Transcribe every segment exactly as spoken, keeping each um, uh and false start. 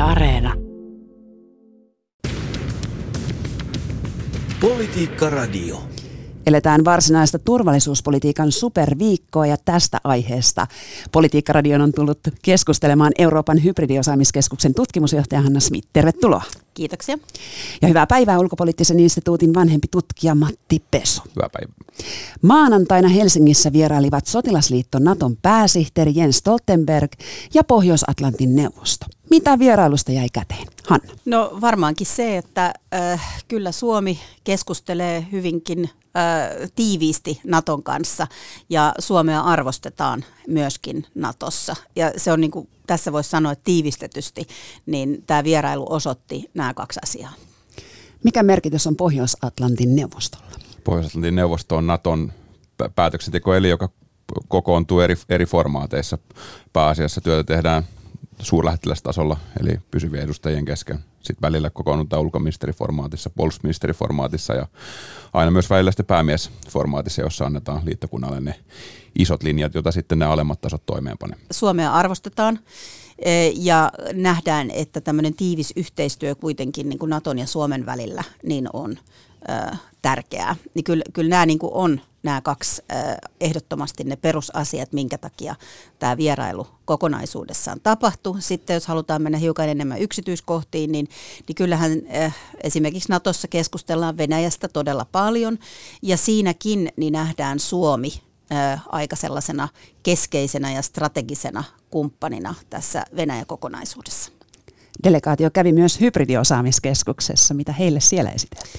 Areena. Politiikka Radio. Eletään varsinaista turvallisuuspolitiikan superviikkoa ja tästä aiheesta Politiikka-radion on tullut keskustelemaan Euroopan hybridiosaamiskeskuksen tutkimusjohtaja Hanna Smith. Tervetuloa. Kiitoksia. Ja hyvää päivää Ulkopoliittisen instituutin vanhempi tutkija Matti Pesu. Hyvää päivää. Maanantaina Helsingissä vierailivat Sotilasliitto Naton pääsihteeri Jens Stoltenberg ja Pohjois-Atlantin neuvosto. Mitä vierailusta jäi käteen? Hanna. No varmaankin se, että äh, kyllä Suomi keskustelee hyvinkin äh, tiiviisti Naton kanssa ja Suomea arvostetaan myöskin Natossa. Ja se on niin kuin tässä voisi sanoa, että tiivistetysti, niin tämä vierailu osoitti nämä kaksi asiaa. Mikä merkitys on Pohjois-Atlantin neuvostolla? Pohjois-Atlantin neuvosto on Naton päätöksentekoeli, joka kokoontuu eri, eri formaateissa. Pääasiassa työtä tehdään suurlähettilästasolla, eli pysyvien edustajien kesken. Sitten välillä kokoonnutaan ulkoministeriformaatissa, puolustusministeriformaatissa ja aina myös välillä sitten päämiesformaatissa, jossa annetaan liittokunnalle ne isot linjat, joita sitten ne alemmat tasot toimeenpanee. Suomea arvostetaan ja nähdään, että tämmöinen tiivis yhteistyö kuitenkin niin kuin Naton ja Suomen välillä niin on äh, tärkeää. Niin kyllä, kyllä nämä niin kuin on nämä kaksi äh, ehdottomasti ne perusasiat, minkä takia tämä vierailu kokonaisuudessaan tapahtui. Sitten jos halutaan mennä hiukan enemmän yksityiskohtiin, niin, niin kyllähän äh, esimerkiksi Natossa keskustellaan Venäjästä todella paljon ja siinäkin niin nähdään Suomi äh, aika sellaisena keskeisenä ja strategisena kumppanina tässä Venäjä-kokonaisuudessa. Delegaatio kävi myös hybridiosaamiskeskuksessa. Mitä heille siellä esiteltiin?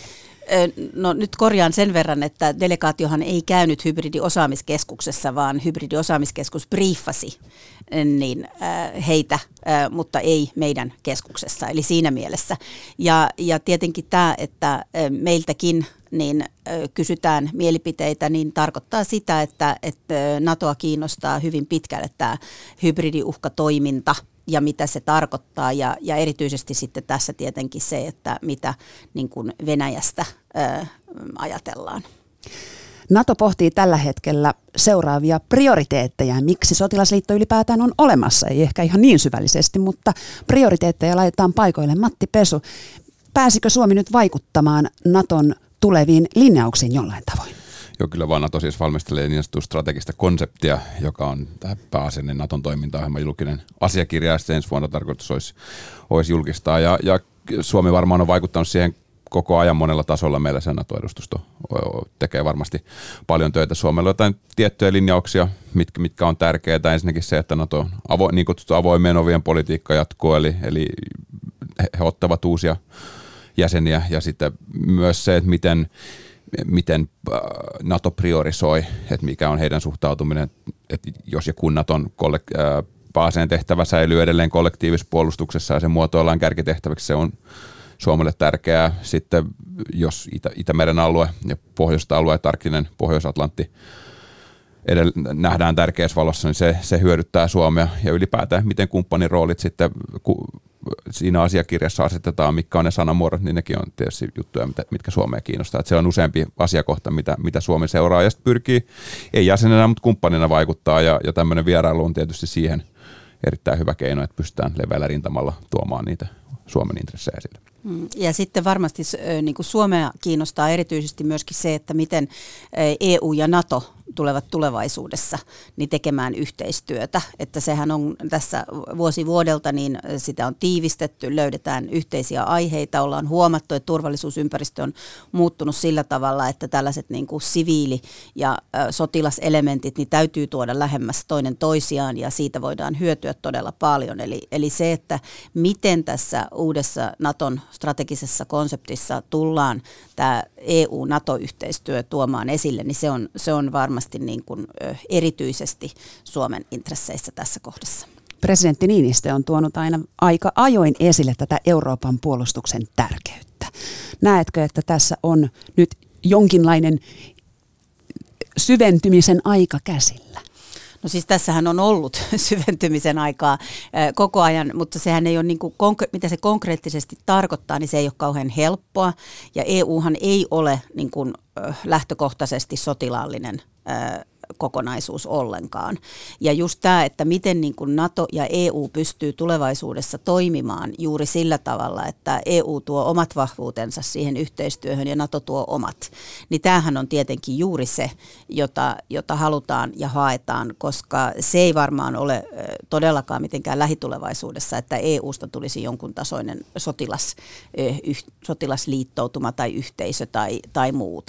No nyt korjaan sen verran, että delegaatiohan ei käynyt hybridiosaamiskeskuksessa, vaan hybridiosaamiskeskus briefasi niin, äh, heitä, äh, mutta ei meidän keskuksessa, eli siinä mielessä. Ja, ja tietenkin tämä, että äh, meiltäkin niin, äh, kysytään mielipiteitä, niin tarkoittaa sitä, että, että NATOa kiinnostaa hyvin pitkälle tämä hybridiuhkatoiminta ja mitä se tarkoittaa ja, ja erityisesti sitten tässä tietenkin se, että mitä niin kuin Venäjästä ää, ajatellaan. NATO pohtii tällä hetkellä seuraavia prioriteetteja. Miksi sotilasliitto ylipäätään on olemassa? Ei ehkä ihan niin syvällisesti, mutta prioriteetteja laitetaan paikoille. Matti Pesu, pääsikö Suomi nyt vaikuttamaan Naton tuleviin linjauksiin jollain tavoin? Joo, kyllä vaan NATO siis valmistelee niin sanottua strategista konseptia, joka on tähän pääasiallinen Naton toimintaohjelma julkinen asiakirja, ja ensi vuonna tarkoitus olisi, olisi julkistaa. Ja, ja Suomi varmaan on vaikuttanut siihen koko ajan monella tasolla. Meillä se NATO-edustusto tekee varmasti paljon töitä. Suomella on jotain tiettyjä linjauksia, mitkä, mitkä on tärkeitä. Ensinnäkin se, että NATO avo, niin kutsuttu avoimien ovien politiikka jatkuu, eli, eli he, he ottavat uusia jäseniä. Ja sitten myös se, että miten miten NATO priorisoi, että mikä on heidän suhtautuminen, että jos ja kun Naton pääasiallinen tehtävä säilyy edelleen kollektiivisessa puolustuksessa ja se muotoillaan kärkitehtäväksi, se on Suomelle tärkeää. Sitten jos Itä- Itämeren alue ja pohjoista alue, Arktinen Pohjois-Atlantti edell- nähdään tärkeässä valossa, niin se, se hyödyttää Suomea ja ylipäätään miten kumppanin roolit sitten ku, siinä asiakirjassa asetetaan, mitkä on ne sanamuodot, niin nekin on tietysti juttuja, mitkä Suomea kiinnostaa. Että se on useampi asiakohta, mitä, mitä Suomi seuraa ja sitten pyrkii, ei jäsenenä, mutta kumppanina vaikuttaa ja, ja tämmöinen vierailu on tietysti siihen erittäin hyvä keino, että pystytään leveällä rintamalla tuomaan niitä Suomen intressejä esille. Ja sitten varmasti niin kuin Suomea kiinnostaa erityisesti myöskin se, että miten E U ja NATO tulevat tulevaisuudessa niin tekemään yhteistyötä. Että sehän on tässä vuosi vuodelta, niin sitä on tiivistetty, löydetään yhteisiä aiheita, ollaan huomattu, että turvallisuusympäristö on muuttunut sillä tavalla, että tällaiset niin kuin siviili- ja sotilaselementit niin täytyy tuoda lähemmäs toinen toisiaan ja siitä voidaan hyötyä todella paljon. Eli, eli se, että miten tässä uudessa Naton strategisessa konseptissa tullaan tämä E U-NATO-yhteistyö tuomaan esille, niin se on, se on varmasti niin kuin erityisesti Suomen intresseissä tässä kohdassa. Presidentti Niinistö on tuonut aina aika ajoin esille tätä Euroopan puolustuksen tärkeyttä. Näetkö, että tässä on nyt jonkinlainen syventymisen aika käsillä? No siis tässähän on ollut syventymisen aikaa koko ajan, mutta sehän ei ole, niin kuin, mitä se konkreettisesti tarkoittaa, niin se ei ole kauhean helppoa. Ja E Uhan ei ole niin kuin, lähtökohtaisesti sotilaallinen kokonaisuus ollenkaan. Ja just tämä, että miten niin kuin NATO ja E U pystyy tulevaisuudessa toimimaan juuri sillä tavalla, että E U tuo omat vahvuutensa siihen yhteistyöhön ja NATO tuo omat, niin tämähän on tietenkin juuri se, jota, jota halutaan ja haetaan, koska se ei varmaan ole todellakaan mitenkään lähitulevaisuudessa, että E Usta tulisi jonkun tasoinen sotilas, yh, sotilasliittoutuma tai yhteisö tai, tai muuta.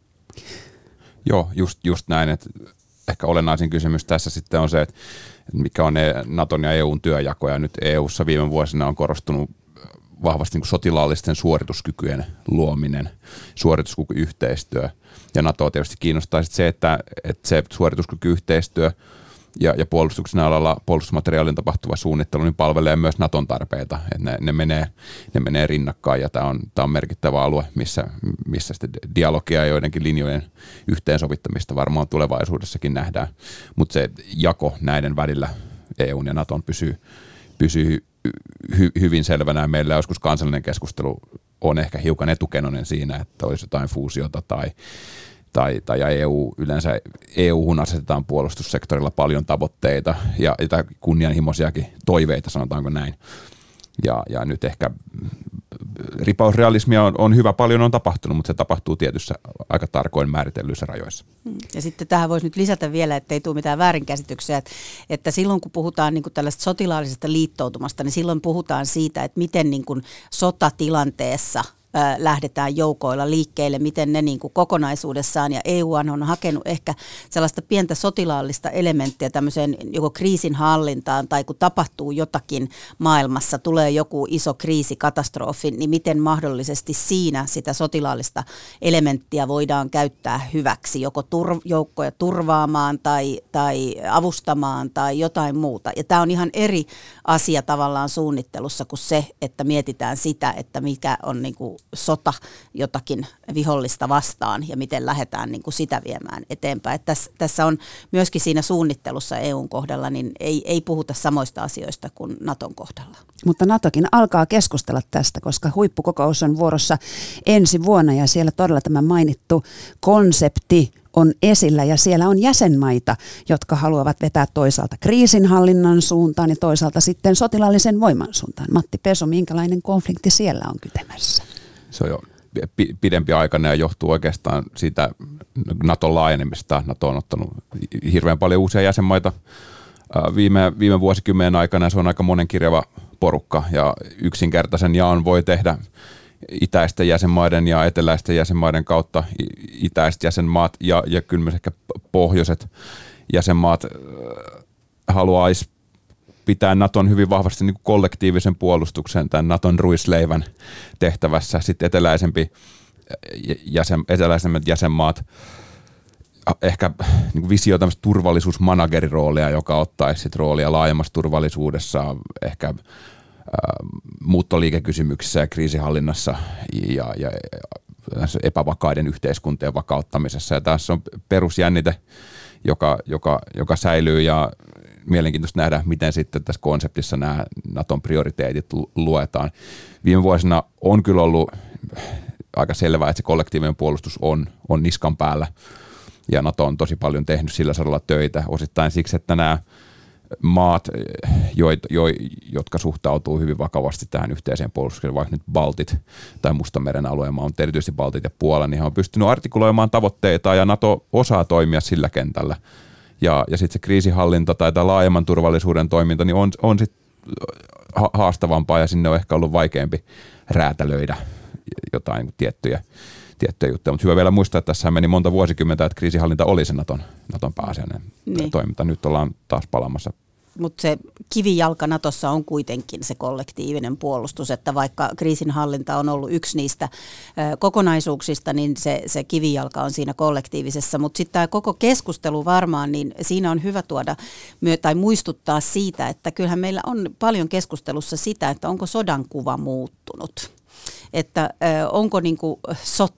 Joo, just, just näin, että ehkä olennaisin kysymys tässä sitten on se, että mikä on Naton ja E U:n työjako, ja nyt E U:ssa viime vuosina on korostunut vahvasti niin sotilaallisten suorituskykyjen luominen, suorituskykyyhteistyö, ja NATOa tietysti kiinnostaa se, että, että se suorituskykyyhteistyö ja, ja puolustuksen alalla puolustusmateriaalin tapahtuva suunnittelu niin palvelee myös Naton tarpeita, että ne, ne, menee, ne menee rinnakkain, ja tämä on, tämä on merkittävä alue, missä, missä sitten dialogia ja joidenkin linjojen yhteensovittamista varmaan tulevaisuudessakin nähdään, mutta se jako näiden välillä E U:n ja Naton pysyy, pysyy hy, hyvin selvänä, ja meillä joskus kansallinen keskustelu on ehkä hiukan etukenoinen siinä, että olisi jotain fuusiota tai Tai, tai ja E U, yleensä E U:hun asetetaan puolustussektorilla paljon tavoitteita ja, ja kunnianhimoisiakin toiveita, sanotaanko näin. Ja, ja nyt ehkä ripausrealismia on, on hyvä, paljon on tapahtunut, mutta se tapahtuu tietyssä aika tarkoin määritellyissä rajoissa. Ja sitten tähän voisi nyt lisätä vielä, että ei tule mitään väärinkäsityksiä, että, että silloin kun puhutaan niin kuin tällaista sotilaallisesta liittoutumasta, niin silloin puhutaan siitä, että miten niin kuin sotatilanteessa lähdetään joukoilla liikkeelle, miten ne niin kuin kokonaisuudessaan, ja E U on hakenut ehkä sellaista pientä sotilaallista elementtiä tämmöiseen joko kriisinhallintaan, tai kun tapahtuu jotakin maailmassa, tulee joku iso kriisi, katastrofi, niin miten mahdollisesti siinä sitä sotilaallista elementtiä voidaan käyttää hyväksi, joko tur- joukkoja turvaamaan tai, tai avustamaan tai jotain muuta. Ja tämä on ihan eri asia tavallaan suunnittelussa kuin se, että mietitään sitä, että mikä on niin kuin sota jotakin vihollista vastaan ja miten lähdetään niin kuin sitä viemään eteenpäin. Tässä, tässä on myöskin siinä suunnittelussa E U:n kohdalla, niin ei, ei puhuta samoista asioista kuin Naton kohdalla. Mutta NATOkin alkaa keskustella tästä, koska huippukokous on vuorossa ensi vuonna, ja siellä todella tämä mainittu konsepti on esillä, ja siellä on jäsenmaita, jotka haluavat vetää toisaalta kriisinhallinnan suuntaan ja toisaalta sitten sotilaallisen voiman suuntaan. Matti Pesu, minkälainen konflikti siellä on kytemässä? Se on jo pidempi aikana ja johtuu oikeastaan siitä Naton laajenemista. Nato on ottanut hirveän paljon uusia jäsenmaita viime, viime vuosikymmenen aikana, ja se on aika monenkirjava porukka, ja yksinkertaisen jaon voi tehdä itäisten jäsenmaiden ja eteläisten jäsenmaiden kautta. Itäiset jäsenmaat ja, ja kyllä myös ehkä pohjoiset jäsenmaat haluaisi pitää Naton hyvin vahvasti niin kuin kollektiivisen puolustuksen, tämän Naton ruisleivän tehtävässä. Sitten eteläisempi jäsen, eteläisemmät jäsenmaat ehkä niin kuin visio tämmöistä turvallisuusmanageriroolia, joka ottaisi sit roolia laajemmassa turvallisuudessa, ehkä muuttoliikekysymyksissä ja kriisihallinnassa ja, ja epävakaiden yhteiskuntien vakauttamisessa. Ja tässä on perusjännite, joka, joka, joka säilyy, ja mielenkiintoista nähdä, miten sitten tässä konseptissa nämä Naton prioriteetit luetaan. Viime vuosina on kyllä ollut aika selvää, että se kollektiivinen puolustus on, on niskan päällä, ja Nato on tosi paljon tehnyt sillä saralla töitä, osittain siksi, että nämä maat, jo, jo, jotka suhtautuu hyvin vakavasti tähän yhteiseen puolustukseen, vaikka nyt Baltit tai Mustanmeren alueen maa, mutta erityisesti Baltit ja Puola, niin he on pystynyt artikuloimaan tavoitteita, ja Nato osaa toimia sillä kentällä. Ja, ja sitten se kriisihallinta tai tämä laajemman turvallisuuden toiminta niin on, on sitten haastavampaa, ja sinne on ehkä ollut vaikeampi räätälöidä jotain tiettyjä, tiettyjä juttuja. Mutta hyvä vielä muistaa, että tässä meni monta vuosikymmentä, että kriisihallinta oli se Naton, Naton pääasiallinen niin toiminta. Nyt ollaan taas palaamassa. Mutta se kivijalka Natossa on kuitenkin se kollektiivinen puolustus, että vaikka kriisinhallinta on ollut yksi niistä ö, kokonaisuuksista, niin se, se kivijalka on siinä kollektiivisessa. Mutta sitten tämä koko keskustelu varmaan, niin siinä on hyvä tuoda myö, tai muistuttaa siitä, että kyllähän meillä on paljon keskustelussa sitä, että onko sodan kuva muuttunut. Että ö, onko niinku sota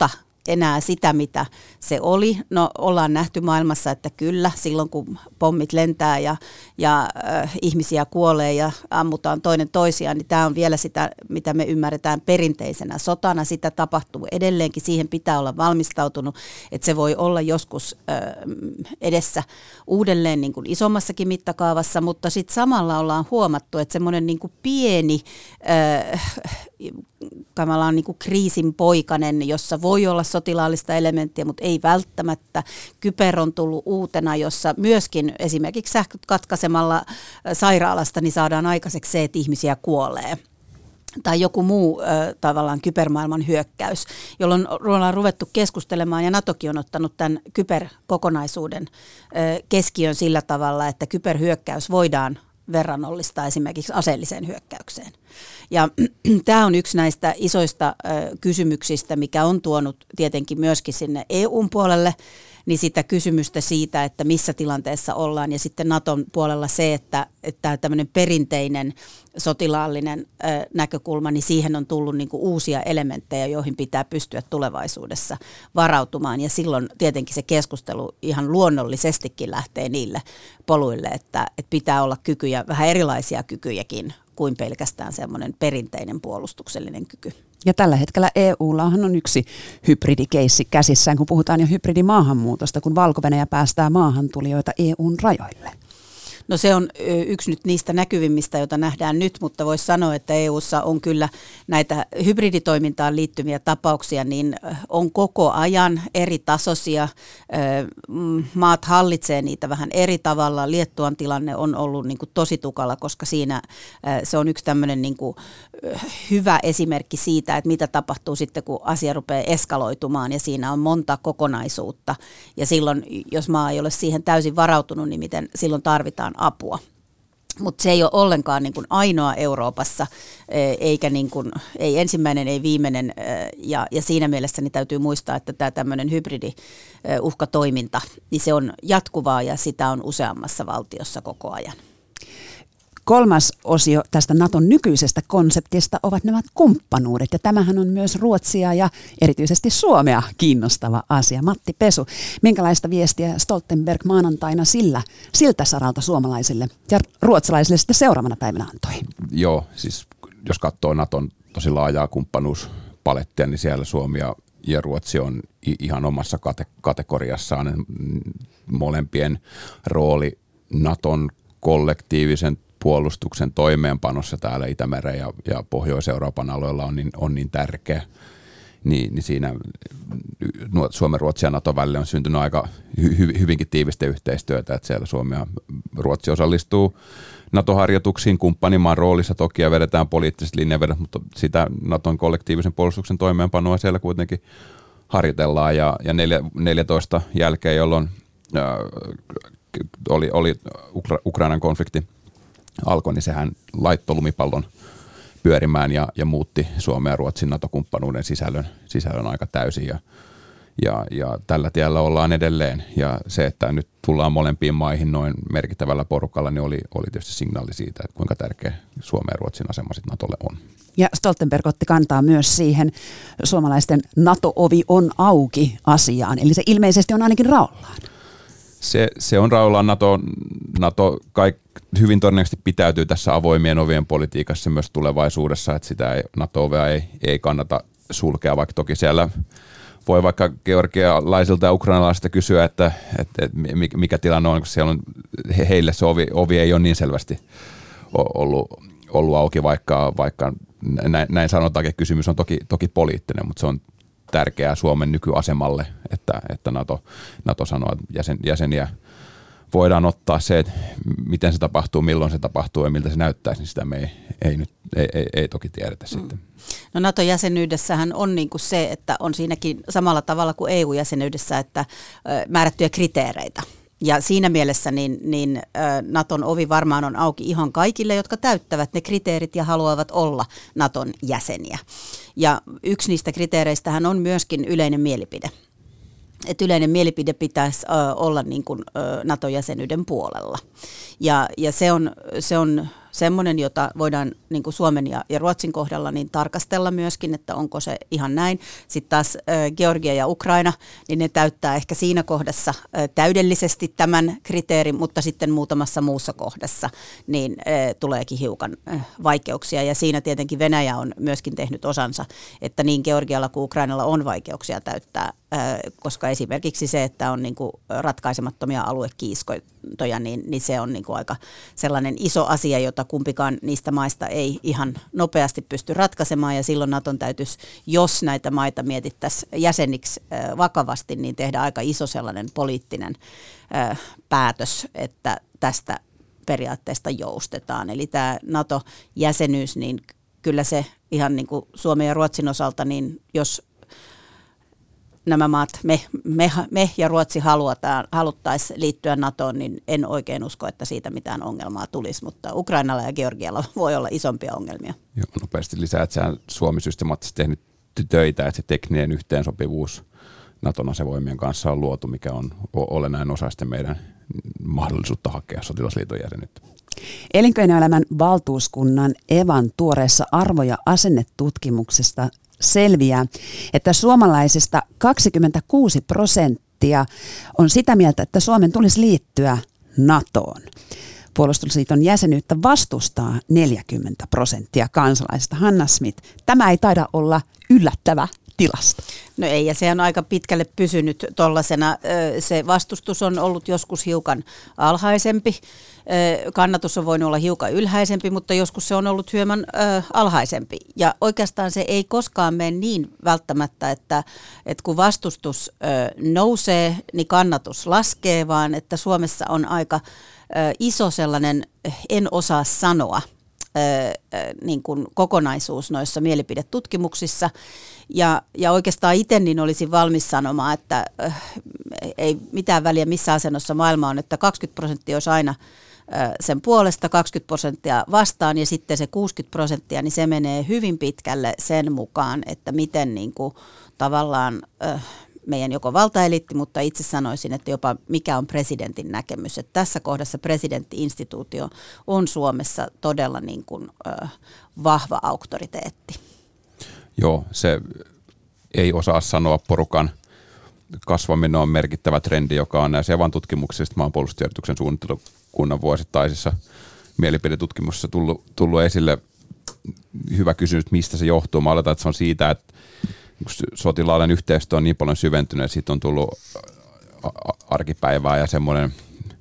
enää sitä, mitä se oli. No ollaan nähty maailmassa, että kyllä, silloin kun pommit lentää ja, ja äh, ihmisiä kuolee ja ammutaan toinen toisiaan, niin tämä on vielä sitä, mitä me ymmärretään perinteisenä sotana. Sitä tapahtuu edelleenkin, siihen pitää olla valmistautunut, että se voi olla joskus äh, edessä uudelleen niin kuin isommassakin mittakaavassa, mutta sitten samalla ollaan huomattu, että semmoinen niin kuin pieni äh, tavallaan niin kuin kriisin poikainen, jossa voi olla sotilaallista elementtiä, mutta ei välttämättä. Kyber on tullut uutena, jossa myöskin esimerkiksi sähköt katkaisemalla sairaalasta niin saadaan aikaiseksi se, että ihmisiä kuolee. Tai joku muu äh, tavallaan kybermaailman hyökkäys, jolloin ollaan ruvettu keskustelemaan, ja NATOkin on ottanut tämän kyberkokonaisuuden äh, keskiön sillä tavalla, että kyberhyökkäys voidaan verrannollistaa esimerkiksi aseelliseen hyökkäykseen. Ja tämä on yksi näistä isoista ö, kysymyksistä, mikä on tuonut tietenkin myöskin sinne E U:n puolelle, niin sitä kysymystä siitä, että missä tilanteessa ollaan, ja sitten Naton puolella se, että, että tämmöinen perinteinen sotilaallinen ö, näkökulma, niin siihen on tullut niinku uusia elementtejä, joihin pitää pystyä tulevaisuudessa varautumaan, ja silloin tietenkin se keskustelu ihan luonnollisestikin lähtee niille poluille, että, että pitää olla kykyjä, vähän erilaisia kykyjäkin kuin pelkästään semmoinen perinteinen puolustuksellinen kyky. Ja tällä hetkellä E U:llahan on yksi hybridikeissi käsissään, kun puhutaan jo hybridimaahanmuutosta, kun Valko-Venäjä päästää maahantulijoita E U:n rajoille. No se on yksi nyt niistä näkyvimmistä, joita nähdään nyt, mutta voisi sanoa, että E U:ssa on kyllä näitä hybriditoimintaan liittyviä tapauksia, niin on koko ajan eri tasoisia. Maat hallitsee niitä vähän eri tavalla. Liettuan tilanne on ollut niin kuin tosi tukala, koska siinä se on yksi tämmöinen niin kuin hyvä esimerkki siitä, että mitä tapahtuu sitten, kun asia rupeaa eskaloitumaan, ja siinä on monta kokonaisuutta. Ja silloin, jos maa ei ole siihen täysin varautunut, niin miten silloin tarvitaan apua. Mutta se ei ole ollenkaan niin kuin ainoa Euroopassa, eikä niin kuin, ei ensimmäinen, ei viimeinen, ja, ja siinä mielessä niin täytyy muistaa, että tämä tämmöinen hybridiuhkatoiminta, niin se on jatkuvaa, ja sitä on useammassa valtiossa koko ajan. Kolmas osio tästä Naton nykyisestä konseptista ovat nämä kumppanuudet, ja tämähän on myös Ruotsia ja erityisesti Suomea kiinnostava asia. Matti Pesu, minkälaista viestiä Stoltenberg maanantaina sillä, siltä saralta suomalaisille ja ruotsalaisille sitten seuraavana päivänä antoi? Joo, siis jos katsoo Naton tosi laajaa kumppanuuspalettia, niin siellä Suomi ja, ja Ruotsi on ihan omassa kate- kategoriassaan. Molempien rooli Naton kollektiivisen puolustuksen toimeenpanossa täällä Itämeren ja, ja Pohjois-Euroopan alueella on niin, on niin tärkeä, niin, niin siinä Suomen, Ruotsi ja Naton välillä on syntynyt aika hy, hyvinkin tiivistä yhteistyötä, että siellä Suomi ja Ruotsi osallistuu NATO-harjoituksiin kumppanimaan roolissa toki ja vedetään poliittiset linjavedot, mutta sitä Naton kollektiivisen puolustuksen toimeenpanoa siellä kuitenkin harjoitellaan, ja, ja neljätoista jälkeen, jolloin äh, oli, oli Ukra- Ukrainan konflikti alkoi, niin sehän laittoi lumipallon pyörimään ja, ja muutti Suomen ja Ruotsin NATO-kumppanuuden sisällön, sisällön aika täysin. Ja, ja, ja tällä tiellä ollaan edelleen. Ja se, että nyt tullaan molempiin maihin noin merkittävällä porukalla, niin oli, oli tietysti signaali siitä, että kuinka tärkeä Suomen ja Ruotsin asema sitten NATOlle on. Ja Stoltenberg otti kantaa myös siihen suomalaisten NATO-ovi on auki -asiaan. Eli se ilmeisesti on ainakin raollaan. Se, se on raollaan. NATO, NATO kaik, hyvin todennäköisesti pitäytyy tässä avoimien ovien politiikassa myös tulevaisuudessa, että sitä ei, NATO-ovea ei, ei kannata sulkea, vaikka toki siellä voi vaikka georgialaisilta ja ukrainalaisilta kysyä, että, että, että mikä tilanne on, koska siellä on, heille se ovi, ovi ei ole niin selvästi ollut, ollut auki, vaikka, vaikka näin, näin sanotaankin, että kysymys on toki, toki poliittinen, mutta se on tärkeää Suomen nykyasemalle, että, että NATO, NATO sanoo, että jäsen, jäseniä voidaan ottaa. Se, että miten se tapahtuu, milloin se tapahtuu ja miltä se näyttäisi, niin sitä me ei, ei, nyt, ei, ei, ei toki tiedetä mm. sitten. No NATO-jäsenyydessähän on niin kuin se, että on siinäkin samalla tavalla kuin E U-jäsenyydessä, että määrättyjä kriteereitä. Ja siinä mielessä niin, niin Naton ovi varmaan on auki ihan kaikille, jotka täyttävät ne kriteerit ja haluavat olla Naton jäseniä. Ja yksi niistä kriteereistähän on myöskin yleinen mielipide. Että yleinen mielipide pitäisi olla niin kuin NATO-jäsenyyden puolella. Ja, ja se, on, se on semmoinen, jota voidaan niin kuin Suomen ja, ja Ruotsin kohdalla niin tarkastella myöskin, että onko se ihan näin. Sitten taas äh, Georgia ja Ukraina, niin ne täyttää ehkä siinä kohdassa äh, täydellisesti tämän kriteerin, mutta sitten muutamassa muussa kohdassa niin äh, tuleekin hiukan äh, vaikeuksia. Ja siinä tietenkin Venäjä on myöskin tehnyt osansa, että niin Georgialla kuin Ukrainalla on vaikeuksia täyttää, äh, koska esimerkiksi se, että on niin kuin ratkaisemattomia aluekiiskoja, niin, niin se on niin kuin aika sellainen iso asia, jota kumpikaan niistä maista ei ihan nopeasti pysty ratkaisemaan, ja silloin Naton täytyisi, jos näitä maita mietittäisiin jäseniksi äh, vakavasti, niin tehdä aika iso sellainen poliittinen äh, päätös, että tästä periaatteesta joustetaan. Eli tämä NATO-jäsenyys, niin kyllä se ihan niin kuin Suomen ja Ruotsin osalta, niin jos nämä maat, me, me, me ja Ruotsi haluttaisiin liittyä NATOon, niin en oikein usko, että siitä mitään ongelmaa tulisi, mutta Ukrainalla ja Georgialla voi olla isompia ongelmia. Joo, nopeasti lisää, että sehän Suomi systemaattisesti tehnyt töitä, että se tekninen yhteensopivuus Naton asevoimien kanssa on luotu, mikä on olennainen osa sitten meidän mahdollisuutta hakea sotilasliiton jäsenyyttä. Elinkeinoelämän valtuuskunnan Evan tuoreessa arvo- ja asennetutkimuksesta selviää, että suomalaisista kaksikymmentäkuusi prosenttia on sitä mieltä, että Suomen tulisi liittyä NATOon. Puolustusliiton jäsenyyttä vastustaa neljäkymmentä prosenttia kansalaisista. Hanna Smith, tämä ei taida olla yllättävä tilasto. No ei, ja se on aika pitkälle pysynyt tuollaisena. Se vastustus on ollut joskus hiukan alhaisempi. Kannatus on voinut olla hiukan ylhäisempi, mutta joskus se on ollut hieman ö, alhaisempi. Ja oikeastaan se ei koskaan mene niin välttämättä, että, että kun vastustus ö, nousee, niin kannatus laskee, vaan että Suomessa on aika ö, iso sellainen, en osaa sanoa, ö, ö, niin kuin kokonaisuus noissa mielipidetutkimuksissa. Ja, ja oikeastaan itse niin olisin valmis sanomaan, että äh, ei mitään väliä missä asennossa maailma on, että kaksikymmentä prosenttia olisi aina äh, sen puolesta, kaksikymmentä prosenttia vastaan ja sitten se kuusikymmentä prosenttia, niin se menee hyvin pitkälle sen mukaan, että miten niin kuin, tavallaan äh, meidän joko valtaeliitti, mutta itse sanoisin, että jopa mikä on presidentin näkemys. Että tässä kohdassa presidentti-instituutio on Suomessa todella niin kuin, äh, vahva auktoriteetti. Joo, se ei osaa sanoa porukan kasvaminen on merkittävä trendi, joka on näissä Evan tutkimuksissa, maanpuolustustiedotuksen suunnittelukunnan vuosittaisissa mielipidetutkimuksissa tullut, tullut esille. Hyvä kysymys, mistä se johtuu. Mä oletan, että se on siitä, että sotilaallinen yhteistyö on niin paljon syventynyt, että siitä on tullut arkipäivää ja semmoinen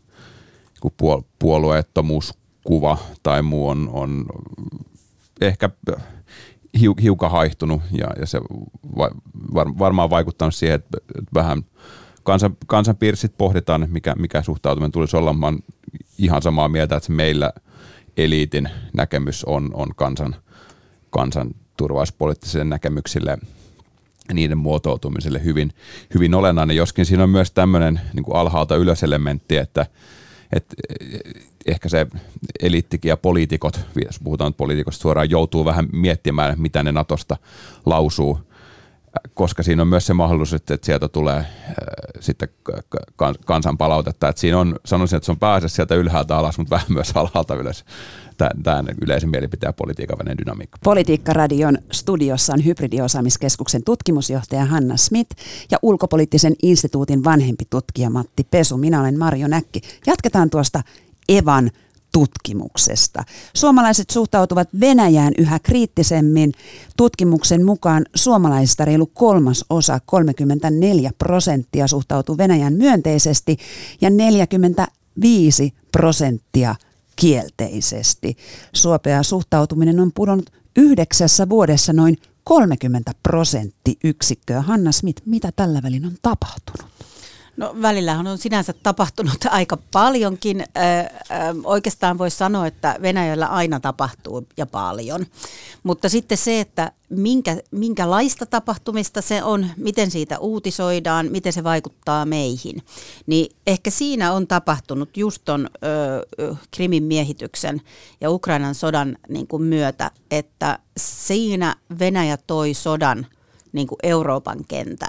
puolueettomuuskuva tai muu on, on ehkä hiukan haihtunut ja, ja se var, varmaan vaikuttanut siihen, että vähän kansan, kansanpiirissä pohditaan, mikä, mikä suhtautuminen tulisi olla. Mä oon ihan samaa mieltä, että meillä eliitin näkemys on, on kansan, kansan turvallisuuspoliittisille näkemyksille ja niiden muotoutumiselle hyvin, hyvin olennainen, joskin siinä on myös tämmöinen niin kuin alhaalta ylös elementti, että että ehkä se eliittikin ja poliitikot, jos puhutaan poliitikosta suoraan, joutuu vähän miettimään, mitä ne Natosta lausuu, koska siinä on myös se mahdollisuus, että sieltä tulee sitten kansanpalautetta. Että siinä on, sanoisin, että se on pääasiassa sieltä ylhäältä alas, mutta vähän myös alhaalta ylös. Tämä yleisen mielipiteen ja politiikan välinen dynamiikka. Politiikka-radion studiossa on Hybridiosaamiskeskuksen tutkimusjohtaja Hanna Smith ja Ulkopoliittisen instituutin vanhempi tutkija Matti Pesu. Minä olen Marjo Näkki. Jatketaan tuosta Evan tutkimuksesta. Suomalaiset suhtautuvat Venäjään yhä kriittisemmin. Tutkimuksen mukaan suomalaisista reilu kolmas osa, kolmekymmentäneljä prosenttia suhtautuu Venäjään myönteisesti ja neljäkymmentäviisi prosenttia kielteisesti. Suopea suhtautuminen on pudonnut yhdeksässä vuodessa noin kolmekymmentä prosenttiyksikköä. Hanna Smith, mitä tällä välin on tapahtunut? No välillähän on sinänsä tapahtunut aika paljonkin. Ö, ö, oikeastaan voisi sanoa, että Venäjällä aina tapahtuu ja paljon. Mutta sitten se, että minkä, minkälaista tapahtumista se on, miten siitä uutisoidaan, miten se vaikuttaa meihin. Niin ehkä siinä on tapahtunut just ton ö, Krimin miehityksen ja Ukrainan sodan niin kuin myötä, että siinä Venäjä toi sodan niin kuin Euroopan kentälle.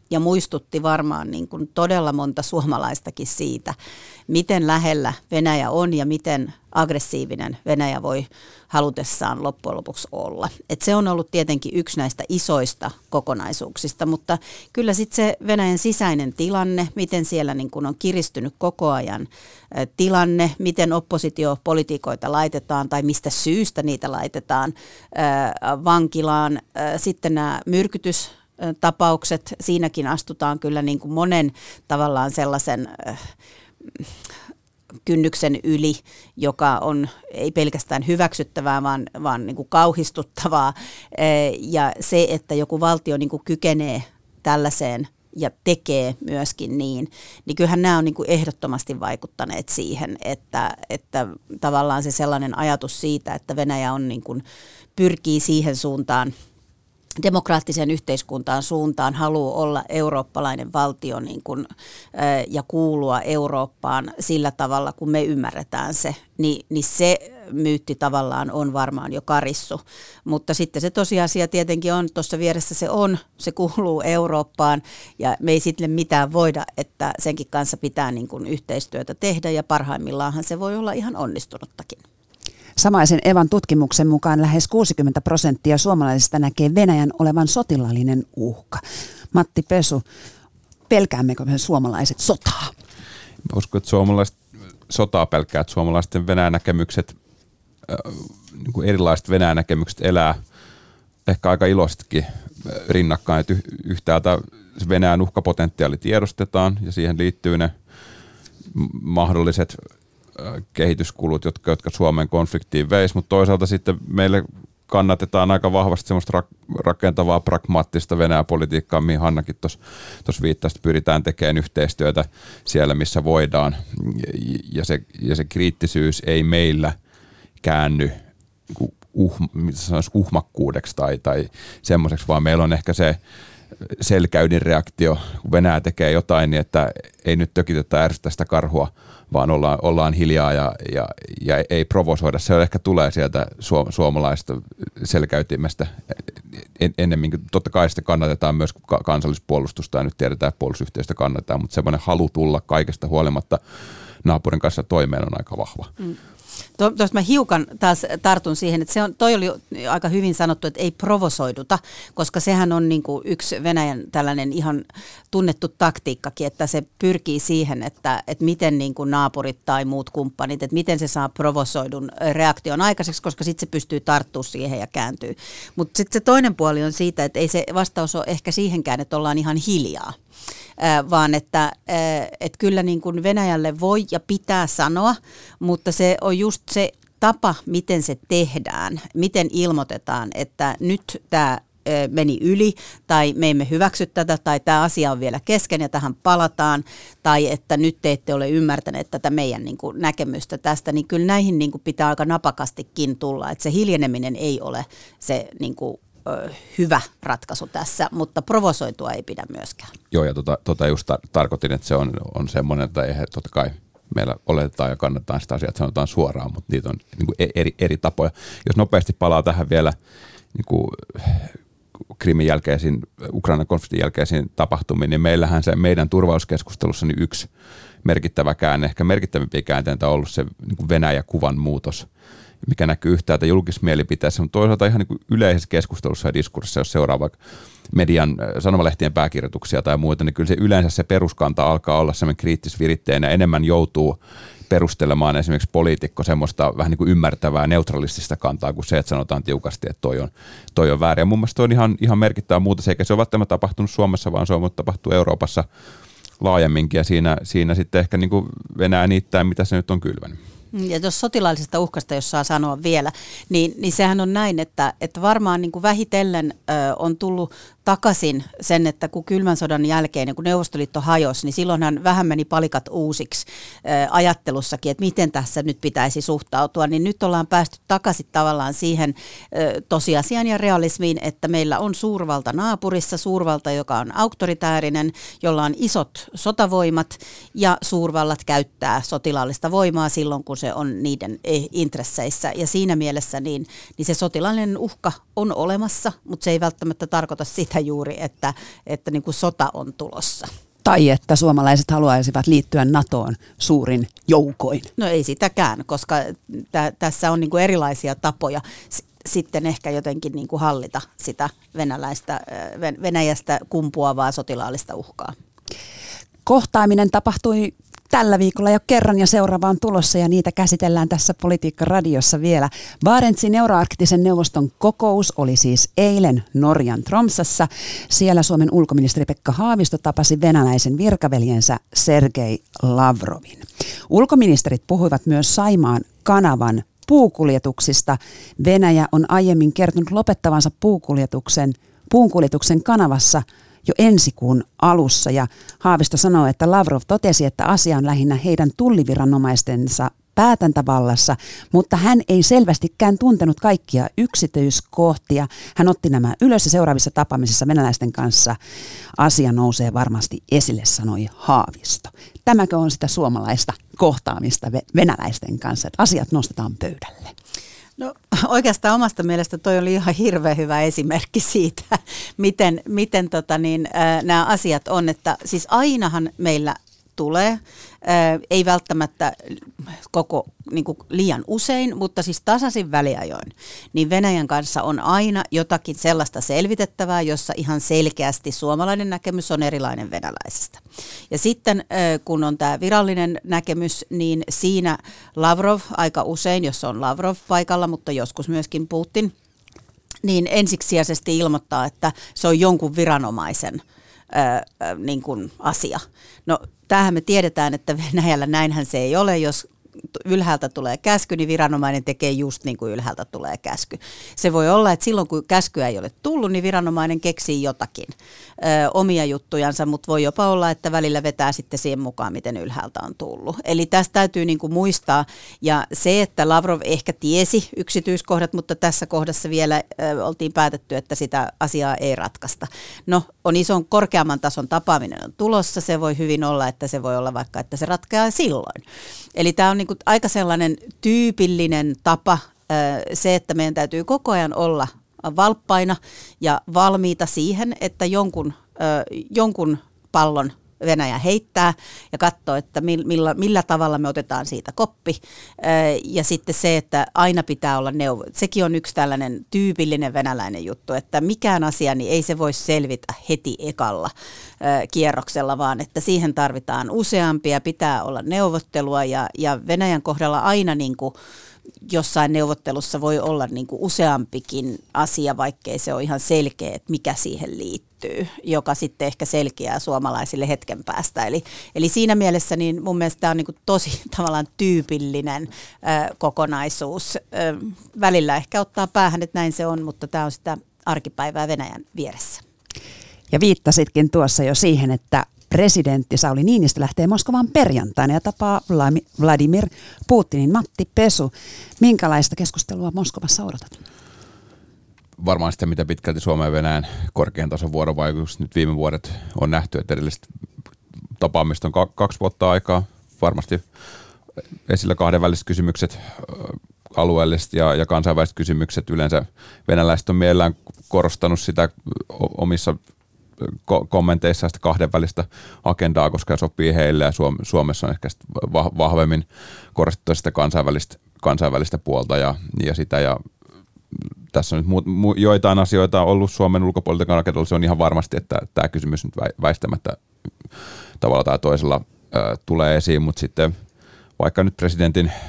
ja muistutti varmaan niin kuin todella monta suomalaistakin siitä, miten lähellä Venäjä on ja miten aggressiivinen Venäjä voi halutessaan loppujen lopuksi olla. Et se on ollut tietenkin yksi näistä isoista kokonaisuuksista, mutta kyllä sitten se Venäjän sisäinen tilanne, miten siellä niin kun on kiristynyt koko ajan tilanne, miten oppositiopolitiikoita laitetaan tai mistä syystä niitä laitetaan vankilaan, sitten nämä myrkytys tapaukset, siinäkin astutaan kyllä niin kuin monen tavallaan sellaisen äh, kynnyksen yli, joka on ei pelkästään hyväksyttävää, vaan, vaan niin kuin kauhistuttavaa. Ja se, että joku valtio niin kuin kykenee tällaiseen ja tekee myöskin niin, niin kyllähän nämä on niin kuin ehdottomasti vaikuttaneet siihen, että, että tavallaan se sellainen ajatus siitä, että Venäjä on niin kuin pyrkii siihen suuntaan, demokraattiseen yhteiskuntaan suuntaan, haluaa olla eurooppalainen valtio niin kuin, ja kuulua Eurooppaan sillä tavalla, kun me ymmärretään se, niin, niin se myytti tavallaan on varmaan jo karissu. Mutta sitten se tosiasia tietenkin on, tuossa vieressä se on, se kuuluu Eurooppaan ja me ei sille mitään voida, että senkin kanssa pitää niin kuin yhteistyötä tehdä ja parhaimmillaanhan se voi olla ihan onnistunuttakin. Samaisen Evan tutkimuksen mukaan lähes kuusikymmentä prosenttia suomalaisista näkee Venäjän olevan sotilaallinen uhka. Matti Pesu, pelkäämmekö me suomalaiset sotaa? Mä uskon, että suomalaiset sotaa pelkää, että suomalaisten Venäjän näkemykset, äh, niin kuin erilaiset Venäjän näkemykset elää ehkä aika iloisestikin rinnakkain, että yhtäältä Venäjän uhkapotentiaali tiedostetaan ja siihen liittyy ne mahdolliset kehityskulut, jotka, jotka Suomen konfliktiin veisi, mutta toisaalta sitten meille kannatetaan aika vahvasti semmoista rakentavaa, pragmaattista Venäjä-politiikkaa, mihin Hannakin tuossa viittasi, että pyritään tekemään yhteistyötä siellä, missä voidaan, ja se, ja se kriittisyys ei meillä käänny uh, uhmakkuudeksi tai, tai semmoiseksi, vaan meillä on ehkä se selkäydin reaktio, kun Venäjä tekee jotain, niin että ei nyt tökitetä ärsytä sitä karhua, vaan ollaan, ollaan hiljaa ja, ja, ja ei provosoida. Se ehkä tulee sieltä suom- suomalaista selkäytimestä en, ennemmin. Totta kai sitten kannatetaan myös kansallispuolustusta ja nyt tiedetään, että puolustusyhteistyötä kannatetaan, mutta semmoinen halu tulla kaikesta huolimatta naapurin kanssa toimeen on aika vahva. Mm. Tuosta mä hiukan taas tartun siihen, että se on, toi oli aika hyvin sanottu, että ei provosoiduta, koska sehän on niin kuin yksi Venäjän tällainen ihan tunnettu taktiikkakin, että se pyrkii siihen, että, että miten niin kuin naapurit tai muut kumppanit, että miten se saa provosoidun reaktion aikaiseksi, koska sitten se pystyy tarttumaan siihen ja kääntyy. Mutta sitten se toinen puoli on siitä, että ei se vastaus ole ehkä siihenkään, että ollaan ihan hiljaa. Äh, vaan että äh, et kyllä niin kuin Venäjälle voi ja pitää sanoa, mutta se on just se tapa, miten se tehdään, miten ilmoitetaan, että nyt tämä äh, meni yli tai me emme hyväksy tätä tai tämä asia on vielä kesken ja tähän palataan tai että nyt te ette ole ymmärtäneet tätä meidän niin kuin näkemystä tästä, niin kyllä näihin niin kuin pitää aika napakastikin tulla, että se hiljeneminen ei ole se niin kuin hyvä ratkaisu tässä, mutta provosoitua ei pidä myöskään. Joo, ja tota, tota just tar- tarkoitin, että se on, on semmoinen, että eihän totta kai meillä oletetaan ja kannatetaan sitä asiaa, että sanotaan suoraan, mutta niitä on niin kuin eri, eri tapoja. Jos nopeasti palaa tähän vielä niin kuin Krimin jälkeisiin, Ukrainan konfliktin jälkeisiin tapahtumiin, niin meillähän se meidän turvallisuuskeskustelussa niin yksi merkittävä käänne, ehkä merkittävimpiä käänteitä on ollut se niin kuin Venäjä-kuvan muutos, mikä näkyy yhtäältä julkismielipiteessä, mutta toisaalta ihan niin kuin yleisessä keskustelussa ja diskurssissa, jos seuraa vaikka median sanomalehtien pääkirjoituksia tai muuta, niin kyllä se yleensä se peruskanta alkaa olla semmoinen kriittisviritteinen, enemmän joutuu perustelemaan esimerkiksi poliitikko semmoista vähän niin kuin ymmärtävää neutralistista kantaa kuin se, että sanotaan tiukasti, että toi on, toi on väärin. Ja mun mielestä toi on ihan, ihan merkittävä muutos, eikä se ole välttämättä tapahtunut Suomessa, vaan se on tapahtunut Euroopassa laajemminkin ja siinä, siinä sitten ehkä niin kuin Venäjä niittää, mitä se nyt on kylvänyt. Ja jos sotilaallisesta uhkasta, jos saa sanoa vielä, niin, niin sehän on näin, että, että varmaan niin kuin vähitellen ö, on tullut takaisin sen, että kun kylmän sodan jälkeen, niin kun Neuvostoliitto hajosi, niin silloinhan vähän meni palikat uusiksi ö, ajattelussakin, että miten tässä nyt pitäisi suhtautua, niin nyt ollaan päästy takaisin tavallaan siihen ö, tosiasiaan ja realismiin, että meillä on suurvalta naapurissa, suurvalta, joka on auktoritäärinen, jolla on isot sotavoimat ja suurvallat käyttää sotilaallista voimaa silloin, kun se on niiden intresseissä. Ja siinä mielessä niin, niin se sotilaallinen uhka on olemassa, mutta se ei välttämättä tarkoita sitä, siitä juuri, että, että niin kuin sota on tulossa. Tai että suomalaiset haluaisivat liittyä NATOon suurin joukoin. No ei sitäkään, koska tä, tässä on niin kuin erilaisia tapoja s- sitten ehkä jotenkin niin kuin hallita sitä venäläistä, Venäjästä kumpuavaa sotilaallista uhkaa. Kohtaaminen tapahtui tällä viikolla jo kerran ja seuraava on tulossa ja niitä käsitellään tässä Politiikka-radiossa vielä. Barentsin euroarktisen neuvoston kokous oli siis eilen Norjan Tromsassa. Siellä Suomen ulkoministeri Pekka Haavisto tapasi venäläisen virkaveljensä Sergei Lavrovin. Ulkoministerit puhuivat myös Saimaan kanavan puukuljetuksista. Venäjä on aiemmin kertonut lopettavansa puukuljetuksen, puunkuljetuksen kanavassa jo ensi kuun alussa ja Haavisto sanoo, että Lavrov totesi, että asia on lähinnä heidän tulliviranomaistensa päätäntävallassa, mutta hän ei selvästikään tuntenut kaikkia yksityiskohtia. Hän otti nämä ylös ja seuraavissa tapaamisissa venäläisten kanssa asia nousee varmasti esille, sanoi Haavisto. Tämäkö on sitä suomalaista kohtaamista venäläisten kanssa, että asiat nostetaan pöydälle? No oikeastaan omasta mielestä toi oli ihan hirveän hyvä esimerkki siitä, miten, miten tota niin, äh, nämä asiat on, että siis ainahan meillä tulee, äh, ei välttämättä koko niin kuin liian usein, mutta siis tasaisin väliajoin, niin Venäjän kanssa on aina jotakin sellaista selvitettävää, jossa ihan selkeästi suomalainen näkemys on erilainen venäläisestä. Ja sitten kun on tämä virallinen näkemys, niin siinä Lavrov aika usein, jos on Lavrov paikalla, mutta joskus myöskin Putin, niin ensisijaisesti ilmoittaa, että se on jonkun viranomaisen ää, niin kuin asia. No tämähän me tiedetään, että Venäjällä näinhän se ei ole, jos ylhäältä tulee käsky, niin viranomainen tekee just niin kuin ylhäältä tulee käsky. Se voi olla, että silloin kun käskyä ei ole tullut, niin viranomainen keksii jotakin ö, omia juttujansa, mutta voi jopa olla, että välillä vetää sitten siihen mukaan, miten ylhäältä on tullut. Eli tästä täytyy niin kuin muistaa, ja se, että Lavrov ehkä tiesi yksityiskohdat, mutta tässä kohdassa vielä ö, oltiin päätetty, että sitä asiaa ei ratkaista. No, on ison korkeamman tason tapaaminen on tulossa, se voi hyvin olla, että se voi olla vaikka, että se ratkeaa silloin. Eli tämä on niin kuin aika sellainen tyypillinen tapa, se, että meidän täytyy koko ajan olla valppaina ja valmiita siihen, että jonkun, jonkun pallon Venäjä heittää ja katsoo, että millä, millä tavalla me otetaan siitä koppi. Ja sitten se, että aina pitää olla neuvo. Sekin on yksi tällainen tyypillinen venäläinen juttu, että mikään asia niin ei se voi selvitä heti ekalla kierroksella, vaan että siihen tarvitaan useampia, pitää olla neuvottelua ja, ja Venäjän kohdalla aina niin kuin jossain neuvottelussa voi olla niin kuin useampikin asia, vaikkei se ole ihan selkeä, että mikä siihen liittyy, joka sitten ehkä selkeää suomalaisille hetken päästä. Eli, eli siinä mielessä niin mun mielestä tämä on niin kuin tosi tavallaan tyypillinen ö, kokonaisuus. Ö, välillä ehkä ottaa päähän, että näin se on, mutta tämä on sitä arkipäivää Venäjän vieressä. Ja viittasitkin tuossa jo siihen, että presidentti Sauli Niinistö lähtee Moskovaan perjantaina ja tapaa Vladimir Putinin. Matti Pesu, minkälaista keskustelua Moskovassa odotat? Varmaan sitä, mitä pitkälti Suomen ja Venäjän korkean tason vuorovaikutus nyt viime vuodet on nähty, että edelliset tapaamista on k- kaksi vuotta aikaa. Varmasti esillä kahdenväliset kysymykset, alueelliset ja, ja kansainväliset kysymykset. Yleensä venäläiset on mielellään korostanut sitä omissa kommenteissa sitä kahdenvälistä agendaa, koska se sopii heille ja Suomessa on ehkä vahvemmin korostettu sitä kansainvälistä, kansainvälistä puolta ja, ja sitä ja tässä on nyt mu, mu, joitain asioita ollut Suomen ulkopolitiikan agendalla, se on ihan varmasti, että tämä kysymys nyt väistämättä tavalla tai toisella ä, tulee esiin, mutta sitten vaikka nyt presidentin ä,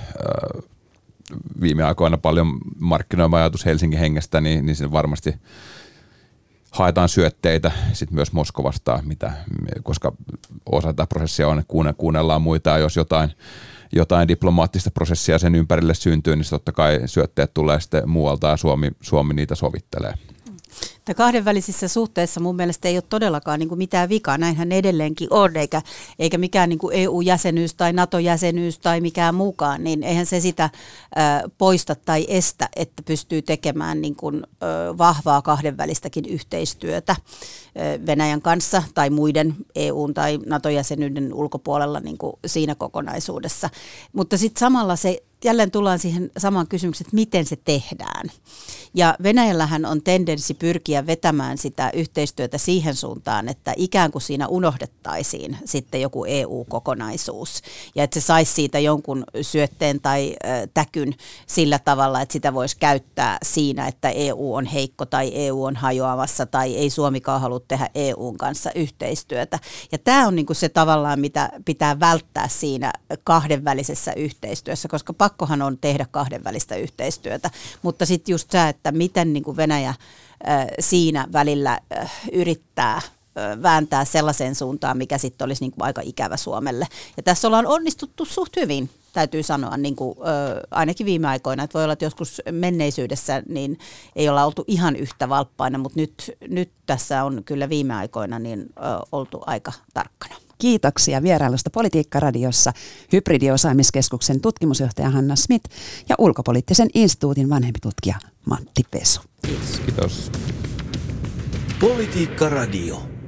viime aikoina paljon markkinoima ajatus Helsingin hengestä, niin, niin se varmasti haetaan syötteitä sitten myös Moskovasta, mitä, koska osa tätä prosessia on, että kuunnellaan muita, ja jos jotain, jotain diplomaattista prosessia sen ympärille syntyy, niin totta kai syötteet tulee sitten muualta ja Suomi, Suomi niitä sovittelee. Kahdenvälisissä suhteissa mun mielestä ei ole todellakaan niin kuin mitään vikaa, näinhän edelleenkin on, eikä, eikä mikään niin kuin E U-jäsenyys tai NATO-jäsenyys tai mikään muukaan, niin eihän se sitä äh, poista tai estä, että pystyy tekemään niin kuin, äh, vahvaa kahdenvälistäkin yhteistyötä äh, Venäjän kanssa tai muiden E U- tai NATO-jäsenyyden ulkopuolella niin kuin siinä kokonaisuudessa. Mutta sitten samalla se jälleen tullaan siihen samaan kysymykseen, että miten se tehdään. Ja Venäjällähän on tendenssi pyrkiä vetämään sitä yhteistyötä siihen suuntaan, että ikään kuin siinä unohdettaisiin sitten joku E U-kokonaisuus. Ja että se saisi siitä jonkun syötteen tai äh, täkyn sillä tavalla, että sitä voisi käyttää siinä, että E U on heikko tai E U on hajoamassa tai ei Suomikaan halua tehdä E U:n kanssa yhteistyötä. Ja tämä on niinku se tavallaan, mitä pitää välttää siinä kahdenvälisessä yhteistyössä, koska pakkohan on tehdä kahdenvälistä yhteistyötä. Mutta sitten just se, että miten niinku Venäjä äh, siinä välillä äh, yrittää äh, vääntää sellaiseen suuntaan, mikä sitten olisi niinku aika ikävä Suomelle. Ja tässä ollaan onnistuttu suht hyvin, täytyy sanoa, niin kuin, ö, ainakin viime aikoina. Että voi olla, että joskus menneisyydessä niin ei olla oltu ihan yhtä valppaina, mutta nyt, nyt tässä on kyllä viime aikoina niin, ö, oltu aika tarkkana. Kiitoksia vierailusta Politiikka-radiossa Hybridiosaamiskeskuksen tutkimusjohtaja Hanna Smith ja Ulkopoliittisen instituutin vanhempi tutkija Matti Pesu. Kiitos. Kiitos. Politiikka-radio.